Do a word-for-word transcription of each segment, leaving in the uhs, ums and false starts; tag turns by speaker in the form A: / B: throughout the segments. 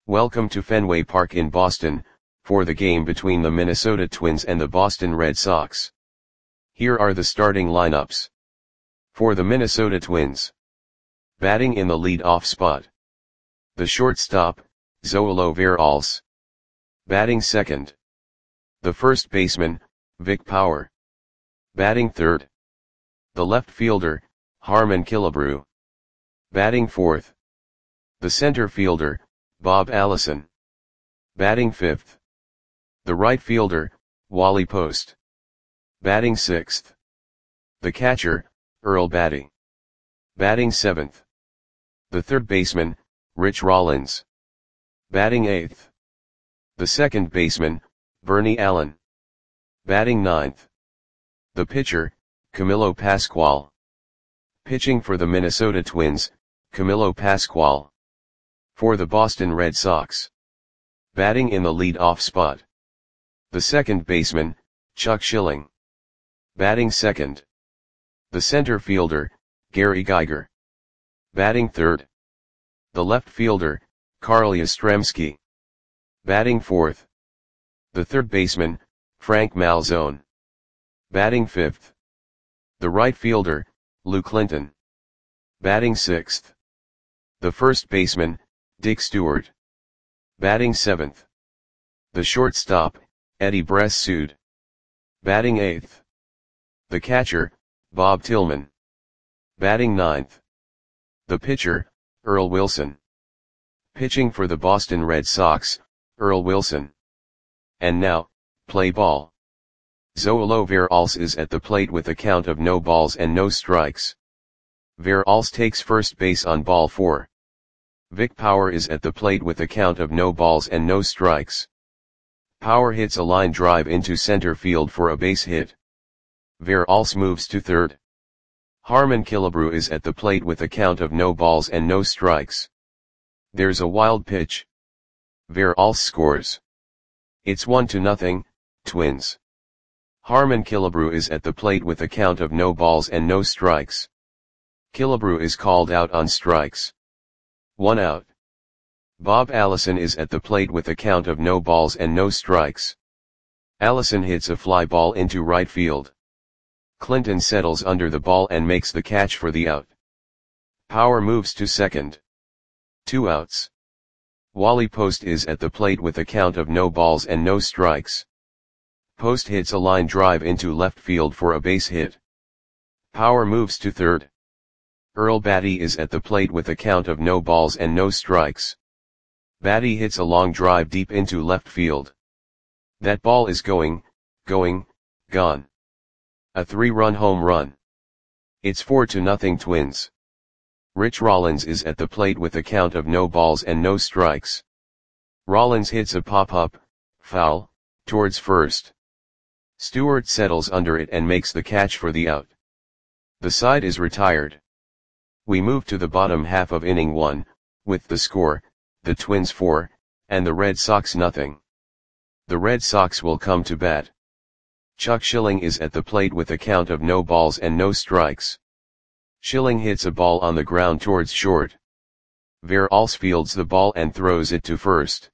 A: Welcome to Fenway Park in Boston, for the game between the Minnesota Twins and the Boston Red Sox. Here are the starting lineups. For the Minnesota Twins. Batting in the lead-off spot. The shortstop, Zoilo Veralce. Batting second. The first baseman, Vic Power. Batting third. The left fielder, Harmon Killebrew. Batting fourth. The center fielder, Bob Allison. Batting fifth. The right fielder, Wally Post. Batting sixth. The catcher, Earl Battey. Batting seventh. The third baseman, Rich Rollins. Batting eighth. The second baseman, Bernie Allen. Batting ninth. The pitcher, Camilo Pascual. Pitching for the Minnesota Twins, Camilo Pascual. For the Boston Red Sox. Batting in the lead-off spot. The second baseman, Chuck Schilling. Batting second. The center fielder, Gary Geiger. Batting third. The left fielder, Carl Yastrzemski. Batting fourth. The third baseman, Frank Malzone. Batting fifth. The right fielder, Lou Clinton. Batting sixth. The first baseman, Dick Stewart. Batting seventh. The shortstop, Eddie Bressoud. Batting eighth. The catcher, Bob Tillman. Batting ninth. The pitcher, Earl Wilson. Pitching for the Boston Red Sox, Earl Wilson. And now, play ball. Zoilo Veralce is at the plate with a count of no balls and no strikes. Veralce takes first base on ball four. Vic Power is at the plate with a count of no balls and no strikes. Power hits a line drive into center field for a base hit. Veralce moves to third. Harmon Killebrew is at the plate with a count of no balls and no strikes. There's a wild pitch. Veralce scores. It's one to nothing, Twins. Harmon Killebrew is at the plate with a count of no balls and no strikes. Killebrew is called out on strikes. One out. Bob Allison is at the plate with a count of no balls and no strikes. Allison hits a fly ball into right field. Clinton settles under the ball and makes the catch for the out. Power moves to second. Two outs. Wally Post is at the plate with a count of no balls and no strikes. Post hits a line drive into left field for a base hit. Power moves to third. Earl Battey is at the plate with a count of no balls and no strikes. Battey hits a long drive deep into left field. That ball is going, going, gone. A three-run home run. It's four to nothing Twins. Rich Rollins is at the plate with a count of no balls and no strikes. Rollins hits a pop-up, foul, towards first. Stewart settles under it and makes the catch for the out. The side is retired. We move to the bottom half of inning one, with the score, the Twins four, and the Red Sox nothing. The Red Sox will come to bat. Chuck Schilling is at the plate with a count of no balls and no strikes. Schilling hits a ball on the ground towards short. Veralce fields the ball and throws it to first.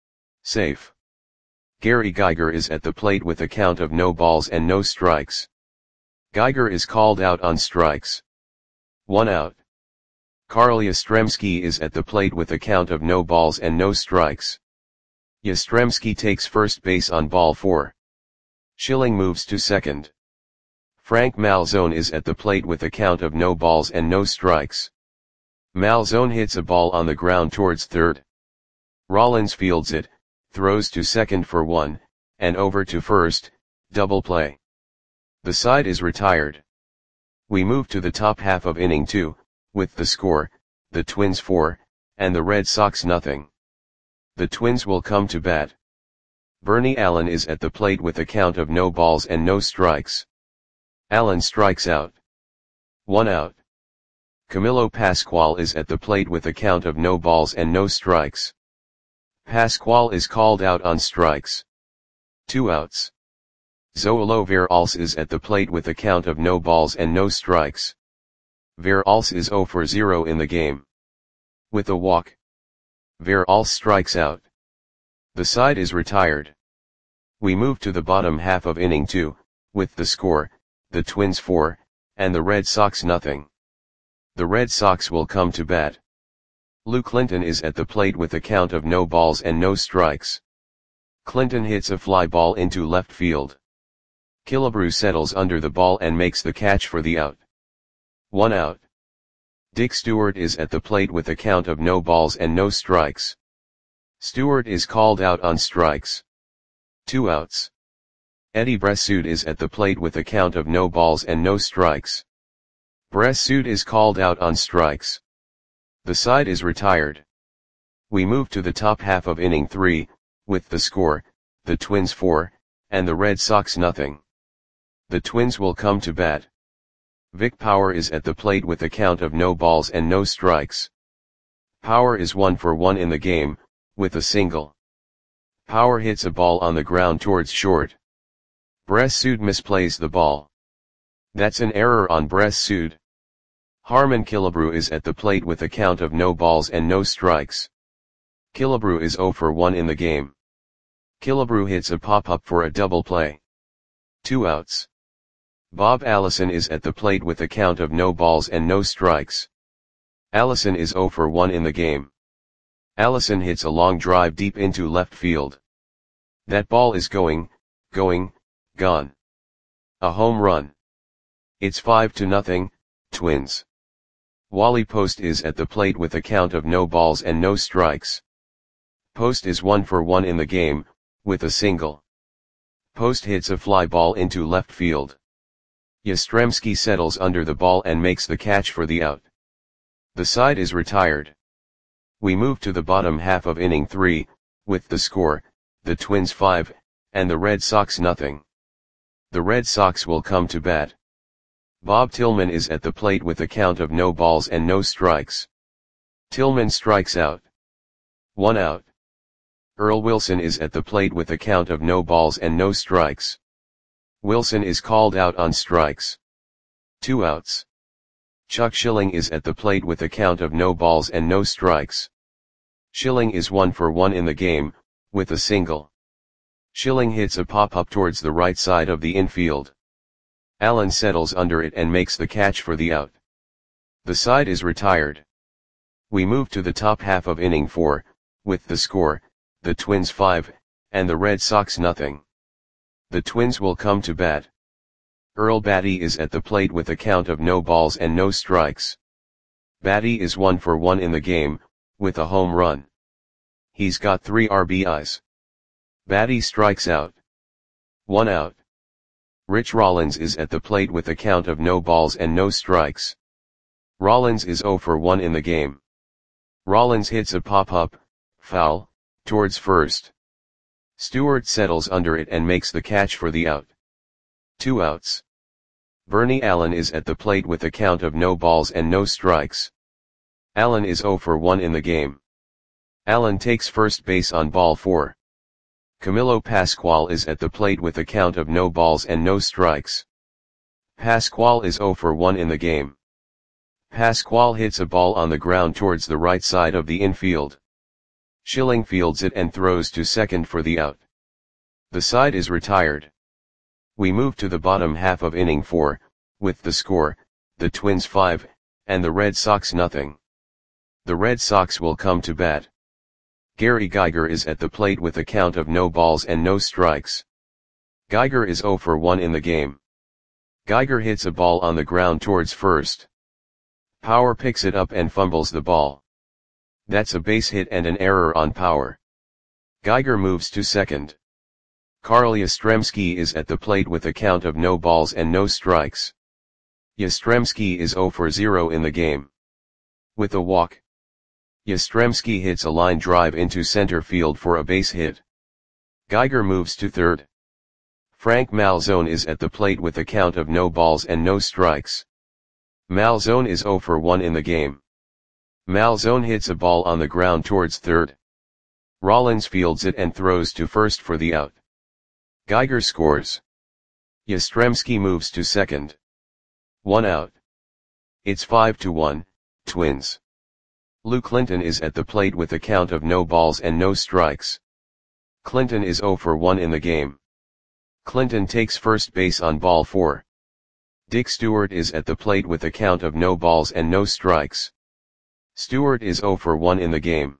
A: Safe. Gary Geiger is at the plate with a count of no balls and no strikes. Geiger is called out on strikes. One out. Carl Yastrzemski is at the plate with a count of no balls and no strikes. Yastrzemski takes first base on ball four. Schilling moves to second. Frank Malzone is at the plate with a count of no balls and no strikes. Malzone hits a ball on the ground towards third. Rollins fields it, throws to second for one, and over to first, double play. The side is retired. We move to the top half of inning two, with the score, the Twins four, and the Red Sox nothing. The Twins will come to bat. Bernie Allen is at the plate with a count of no balls and no strikes. Allen strikes out. One out. Camilo Pascual is at the plate with a count of no balls and no strikes. Pascual is called out on strikes. Two outs. Zoilo Veralce is at the plate with a count of no balls and no strikes. Veralce is zero for zero in the game. With a walk. Verhals strikes out. The side is retired. We move to the bottom half of inning two, with the score, the Twins four, and the Red Sox nothing. The Red Sox will come to bat. Lou Clinton is at the plate with a count of no balls and no strikes. Clinton hits a fly ball into left field. Killebrew settles under the ball and makes the catch for the out. One out. Dick Stewart is at the plate with a count of no balls and no strikes. Stewart is called out on strikes. Two outs. Eddie Bressoud is at the plate with a count of no balls and no strikes. Bressoud is called out on strikes. The side is retired. We move to the top half of inning three, with the score, the Twins four, and the Red Sox nothing. The Twins will come to bat. Vic Power is at the plate with a count of no balls and no strikes. Power is one for one in the game, with a single. Power hits a ball on the ground towards short. Bressoud misplays the ball. That's an error on Bressoud. Harmon Killebrew is at the plate with a count of no balls and no strikes. Killebrew is zero for one in the game. Killebrew hits a pop-up for a double play. Two outs. Bob Allison is at the plate with a count of no balls and no strikes. Allison is zero for one in the game. Allison hits a long drive deep into left field. That ball is going, going, gone. A home run. It's five to nothing, Twins. Wally Post is at the plate with a count of no balls and no strikes. Post is one for one in the game, with a single. Post hits a fly ball into left field. Yastrzemski settles under the ball and makes the catch for the out. The side is retired. We move to the bottom half of inning three, with the score, the Twins five, and the Red Sox nothing. The Red Sox will come to bat. Bob Tillman is at the plate with a count of no balls and no strikes. Tillman strikes out. One out. Earl Wilson is at the plate with a count of no balls and no strikes. Wilson is called out on strikes. Two outs. Chuck Schilling is at the plate with a count of no balls and no strikes. Schilling is one for one in the game, with a single. Schilling hits a pop-up towards the right side of the infield. Allen settles under it and makes the catch for the out. The side is retired. We move to the top half of inning four, with the score, the Twins five, and the Red Sox nothing. The Twins will come to bat. Earl Batty is at the plate with a count of no balls and no strikes. Batty is one for one in the game, with a home run. He's got three R B Is. Batty strikes out. One out. Rich Rollins is at the plate with a count of no balls and no strikes. Rollins is zero for one in the game. Rollins hits a pop-up, foul, towards first. Stewart settles under it and makes the catch for the out. Two outs. Bernie Allen is at the plate with a count of no balls and no strikes. Allen is zero for one in the game. Allen takes first base on ball four. Camilo Pascual is at the plate with a count of no balls and no strikes. Pascual is zero for one in the game. Pascual hits a ball on the ground towards the right side of the infield. Schilling fields it and throws to second for the out. The side is retired. We move to the bottom half of inning four, with the score, the Twins five, and the Red Sox nothing. The Red Sox will come to bat. Gary Geiger is at the plate with a count of no balls and no strikes. Geiger is zero for one in the game. Geiger hits a ball on the ground towards first. Power picks it up and fumbles the ball. That's a base hit and an error on Power. Geiger moves to second. Carl Yastrzemski is at the plate with a count of no balls and no strikes. Yastrzemski is zero for zero in the game. With a walk, Yastrzemski hits a line drive into center field for a base hit. Geiger moves to third. Frank Malzone is at the plate with a count of no balls and no strikes. Malzone is zero for one in the game. Malzone hits a ball on the ground towards third. Rollins fields it and throws to first for the out. Geiger scores. Yastrzemski moves to second. One out. It's five to one, Twins. Lou Clinton is at the plate with a count of no balls and no strikes. Clinton is zero for one in the game. Clinton takes first base on ball four. Dick Stewart is at the plate with a count of no balls and no strikes. Stewart is zero for one in the game.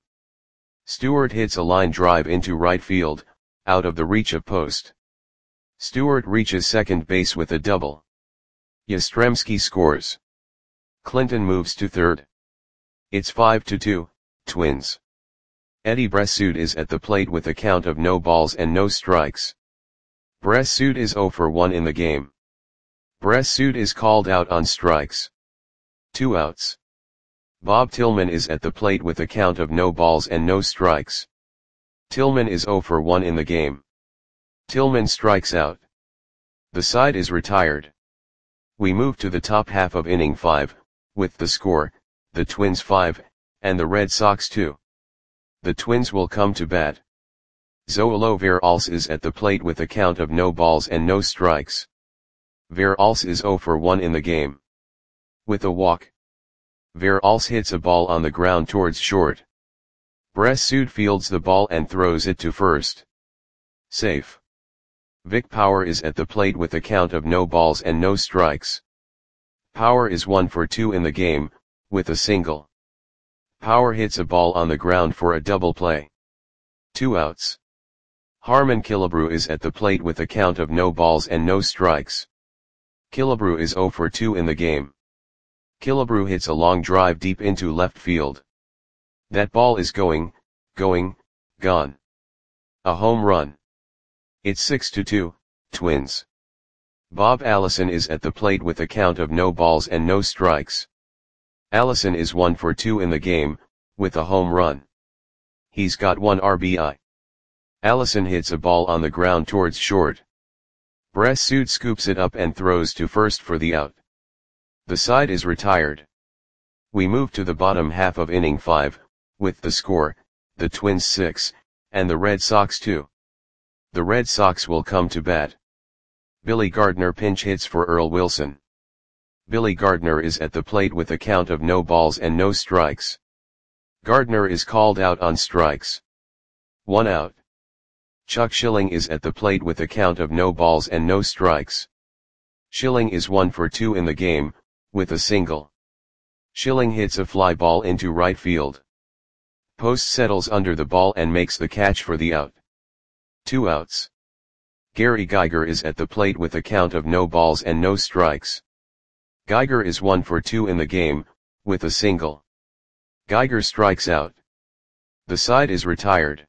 A: Stewart hits a line drive into right field, out of the reach of post. Stewart reaches second base with a double. Yastrzemski scores. Clinton moves to third. It's five to two, Twins. Eddie Bressoud is at the plate with a count of no balls and no strikes. Bressoud is zero for one in the game. Bressoud is called out on strikes. Two outs. Bob Tillman is at the plate with a count of no balls and no strikes. Tillman is zero for one in the game. Tillman strikes out. The side is retired. We move to the top half of inning five, with the score, the Twins five, and the Red Sox two. The Twins will come to bat. Zoilo Veralce is at the plate with a count of no balls and no strikes. Veralce is zero for one in the game. With a walk. Veralce hits a ball on the ground towards short. Bressoud fields the ball and throws it to first. Safe. Vic Power is at the plate with a count of no balls and no strikes. Power is one for two in the game, with a single. Power hits a ball on the ground for a double play. Two outs. Harmon Killebrew is at the plate with a count of no balls and no strikes. Killebrew is zero for two in the game. Killebrew hits a long drive deep into left field. That ball is going, going, gone. A home run. It's six to two, Twins. Bob Allison is at the plate with a count of no balls and no strikes. Allison is one for two in the game, with a home run. He's got one R B I. Allison hits a ball on the ground towards short. Bressoud scoops it up and throws to first for the out. The side is retired. We move to the bottom half of inning five, with the score, the Twins six, and the Red Sox two. The Red Sox will come to bat. Billy Gardner pinch hits for Earl Wilson. Billy Gardner is at the plate with a count of no balls and no strikes. Gardner is called out on strikes. One out. Chuck Schilling is at the plate with a count of no balls and no strikes. Schilling is one for two in the game, with a single. Schilling hits a fly ball into right field. Post settles under the ball and makes the catch for the out. Two outs. Gary Geiger is at the plate with a count of no balls and no strikes. Geiger is one for two in the game, with a single. Geiger strikes out. The side is retired.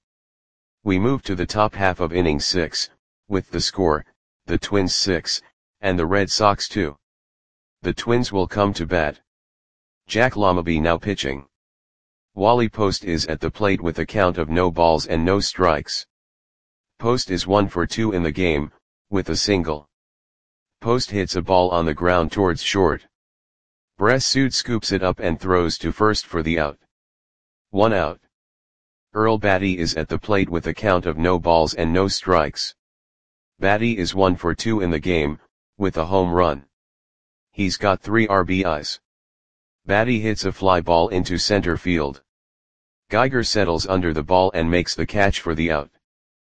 A: We move to the top half of inning six, with the score, the Twins six, and the Red Sox two. The Twins will come to bat. Jack Lamabee now pitching. Wally Post is at the plate with a count of no balls and no strikes. Post is one for two in the game, with a single. Post hits a ball on the ground towards short. Bressoud scoops it up and throws to first for the out. One out. Earl Batty is at the plate with a count of no balls and no strikes. Batty is one for two in the game, with a home run. He's got three R B Is. Batty hits a fly ball into center field. Geiger settles under the ball and makes the catch for the out.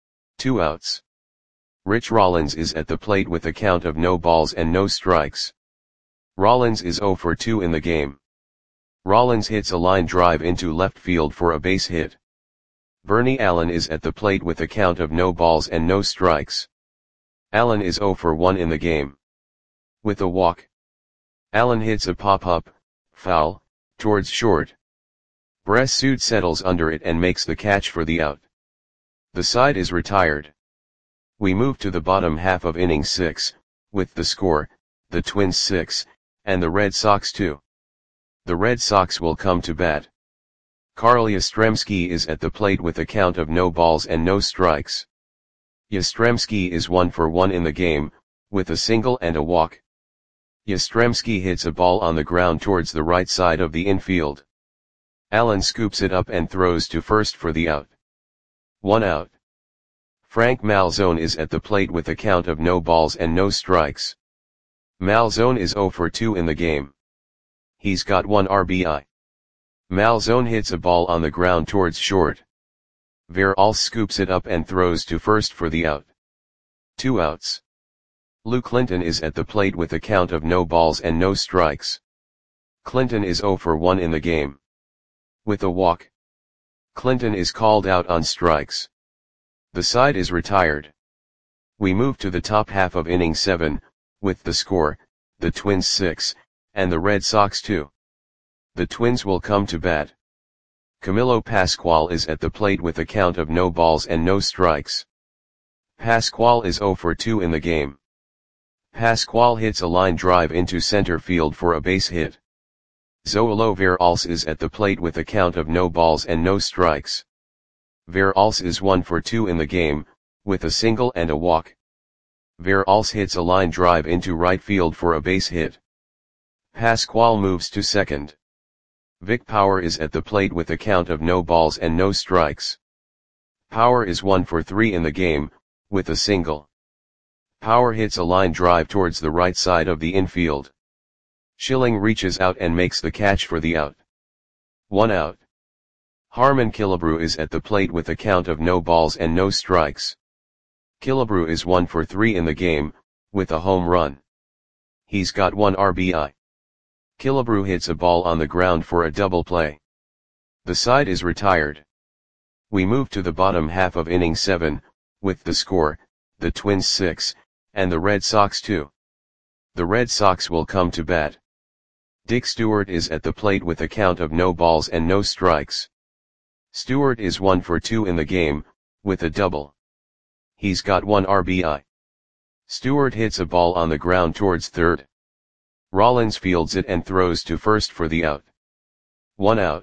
A: Two outs. Rich Rollins is at the plate with a count of no balls and no strikes. Rollins is zero for two in the game. Rollins hits a line drive into left field for a base hit. Bernie Allen is at the plate with a count of no balls and no strikes. Allen is zero for one in the game. With a walk. Allen hits a pop-up, foul, towards short. Bressoud settles under it and makes the catch for the out. The side is retired. We move to the bottom half of inning six, with the score, the Twins six, and the Red Sox two. The Red Sox will come to bat. Carl Yastrzemski is at the plate with a count of no balls and no strikes. Yastrzemski is one for one in the game, with a single and a walk. Yastrzemski hits a ball on the ground towards the right side of the infield. Allen scoops it up and throws to first for the out. One out. Frank Malzone is at the plate with a count of no balls and no strikes. Malzone is zero for two in the game. He's got one R B I. Malzone hits a ball on the ground towards short. Veralce scoops it up and throws to first for the out. Two outs. Lou Clinton is at the plate with a count of no balls and no strikes. Clinton is oh for one in the game. With a walk, Clinton is called out on strikes. The side is retired. We move to the top half of inning seven, with the score, the Twins six, and the Red Sox two. The Twins will come to bat. Camilo Pascual is at the plate with a count of no balls and no strikes. Pascual is oh for two in the game. Pascual hits a line drive into center field for a base hit. Zoilo Veralce is at the plate with a count of no balls and no strikes. Veralce is one for two in the game, with a single and a walk. Veralce hits a line drive into right field for a base hit. Pascual moves to second. Vic Power is at the plate with a count of no balls and no strikes. Power is one for three in the game, with a single. Power hits a line drive towards the right side of the infield. Schilling reaches out and makes the catch for the out. One out. Harmon Killebrew is at the plate with a count of no balls and no strikes. Killebrew is one for three in the game, with a home run. He's got one R B I. Killebrew hits a ball on the ground for a double play. The side is retired. We move to the bottom half of inning seven, with the score, the Twins six, and the Red Sox two. The Red Sox will come to bat. Dick Stewart is at the plate with a count of no balls and no strikes. Stewart is one for two in the game, with a double. He's got one R B I. Stewart hits a ball on the ground towards third. Rollins fields it and throws to first for the out. One out.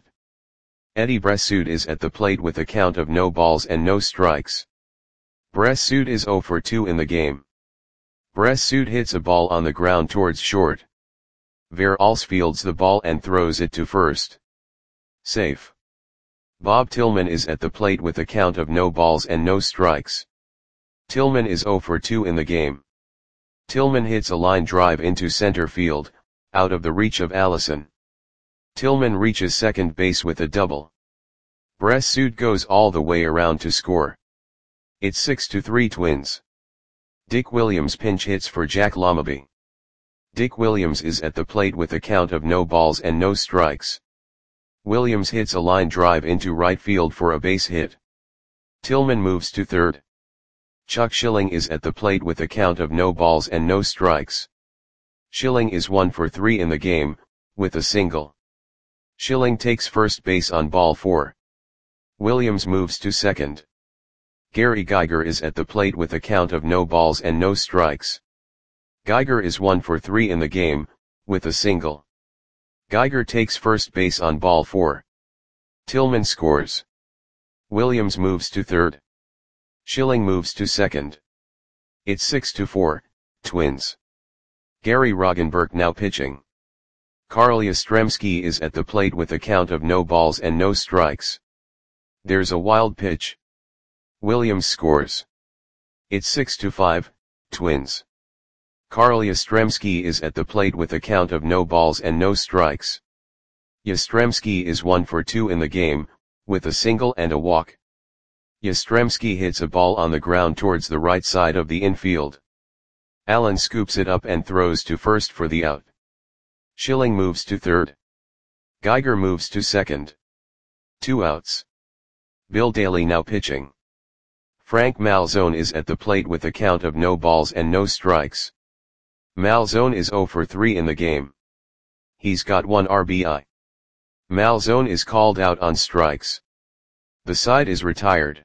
A: Eddie Bressoud is at the plate with a count of no balls and no strikes. Bressoud is oh for two in the game. Bressoud hits a ball on the ground towards short. Veralce fields the ball and throws it to first. Safe. Bob Tillman is at the plate with a count of no balls and no strikes. Tillman is oh for two in the game. Tillman hits a line drive into center field, out of the reach of Allison. Tillman reaches second base with a double. Bressoud goes all the way around to score. It's six to three Twins. Dick Williams pinch hits for Jack Lamabee. Dick Williams is at the plate with a count of no balls and no strikes. Williams hits a line drive into right field for a base hit. Tillman moves to third. Chuck Schilling is at the plate with a count of no balls and no strikes. Schilling is one for three in the game, with a single. Schilling takes first base on ball four. Williams moves to second. Gary Geiger is at the plate with a count of no balls and no strikes. Geiger is one for three in the game, with a single. Geiger takes first base on ball four. Tillman scores. Williams moves to third. Schilling moves to second. It's six to four, Twins. Gary Roggenberg now pitching. Carl Yastrzemski is at the plate with a count of no balls and no strikes. There's a wild pitch. Williams scores. It's six to five, Twins. Carl Yastrzemski is at the plate with a count of no balls and no strikes. Yastrzemski is one for two in the game, with a single and a walk. Yastrzemski hits a ball on the ground towards the right side of the infield. Allen scoops it up and throws to first for the out. Schilling moves to third. Geiger moves to second. Two outs. Bill Daly now pitching. Frank Malzone is at the plate with a count of no balls and no strikes. Malzone is oh for three in the game. He's got one R B I. Malzone is called out on strikes. The side is retired.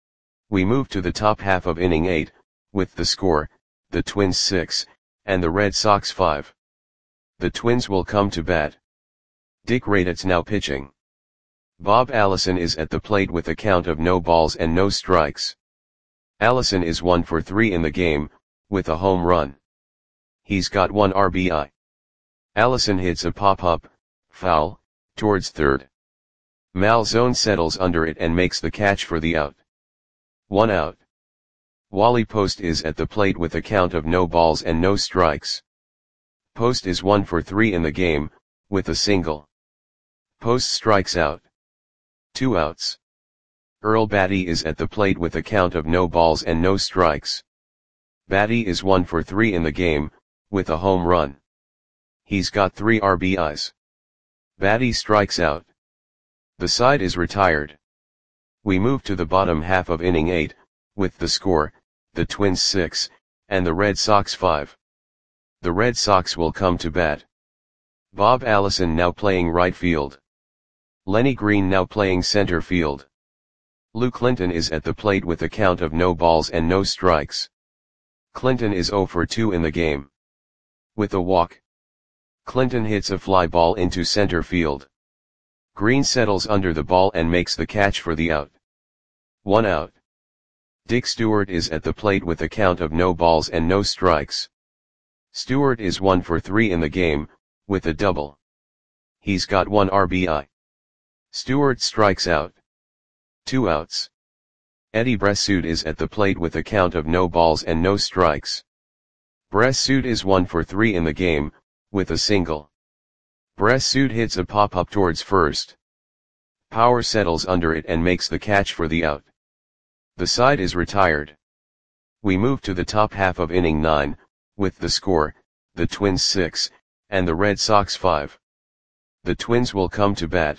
A: We move to the top half of inning eight, with the score, the Twins six, and the Red Sox five. The Twins will come to bat. Dick Raditz now pitching. Bob Allison is at the plate with a count of no balls and no strikes. Allison is one for three in the game, with a home run. He's got one R B I. Allison hits a pop-up, foul, towards third. Malzone settles under it and makes the catch for the out. One out. Wally Post is at the plate with a count of no balls and no strikes. Post is one for three in the game, with a single. Post strikes out. Two outs. Earl Battey is at the plate with a count of no balls and no strikes. Battey is one for three in the game, with a home run. He's got three R B Is. Battey strikes out. The side is retired. We move to the bottom half of inning eight, with the score, the Twins six, and the Red Sox five. The Red Sox will come to bat. Bob Allison now playing right field. Lenny Green now playing center field. Lou Clinton is at the plate with a count of no balls and no strikes. Clinton is zero for two in the game. With a walk, Clinton hits a fly ball into center field. Green settles under the ball and makes the catch for the out. One out. Dick Stewart is at the plate with a count of no balls and no strikes. Stewart is one for three in the game, with a double. He's got one R B I. Stewart strikes out. Two outs. Eddie Bressoud is at the plate with a count of no balls and no strikes. Bressoud is one for three in the game, with a single. Bressoud hits a pop-up towards first. Power settles under it and makes the catch for the out. The side is retired. We move to the top half of inning nine, with the score, the Twins six, and the Red Sox five. The Twins will come to bat.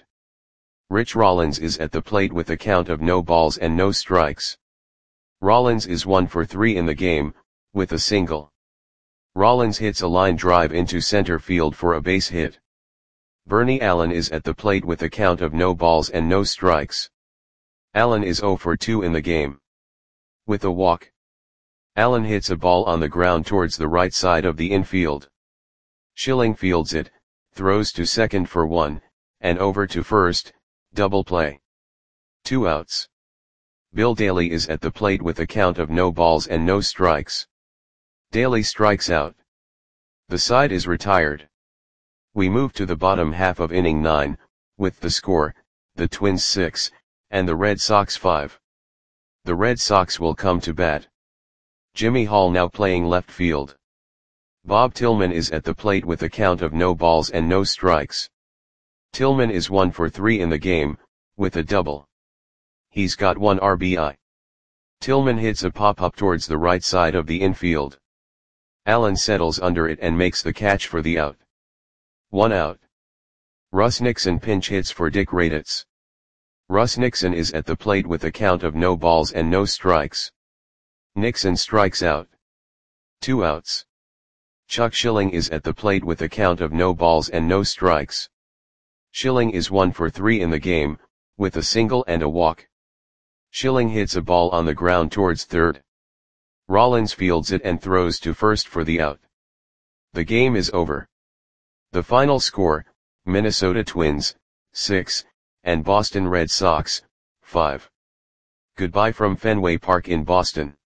A: Rich Rollins is at the plate with a count of no balls and no strikes. Rollins is one for three in the game, with a single. Rollins hits a line drive into center field for a base hit. Bernie Allen is at the plate with a count of no balls and no strikes. Allen is zero for two in the game. With a walk, Allen hits a ball on the ground towards the right side of the infield. Schilling fields it, throws to second for one, and over to first, double play. Two outs. Bill Daly is at the plate with a count of no balls and no strikes. Daly strikes out. The side is retired. We move to the bottom half of inning nine, with the score, the Twins six, and the Red Sox five. The Red Sox will come to bat. Jimmy Hall now playing left field. Bob Tillman is at the plate with a count of no balls and no strikes. Tillman is one for three in the game, with a double. He's got one R B I. Tillman hits a pop-up towards the right side of the infield. Allen settles under it and makes the catch for the out. One out. Russ Nixon pinch hits for Dick Raditz. Russ Nixon is at the plate with a count of no balls and no strikes. Nixon strikes out. Two outs. Chuck Schilling is at the plate with a count of no balls and no strikes. Schilling is one for three in the game, with a single and a walk. Schilling hits a ball on the ground towards third. Rollins fields it and throws to first for the out. The game is over. The final score, Minnesota Twins, six, and Boston Red Sox, five. Goodbye from Fenway Park in Boston.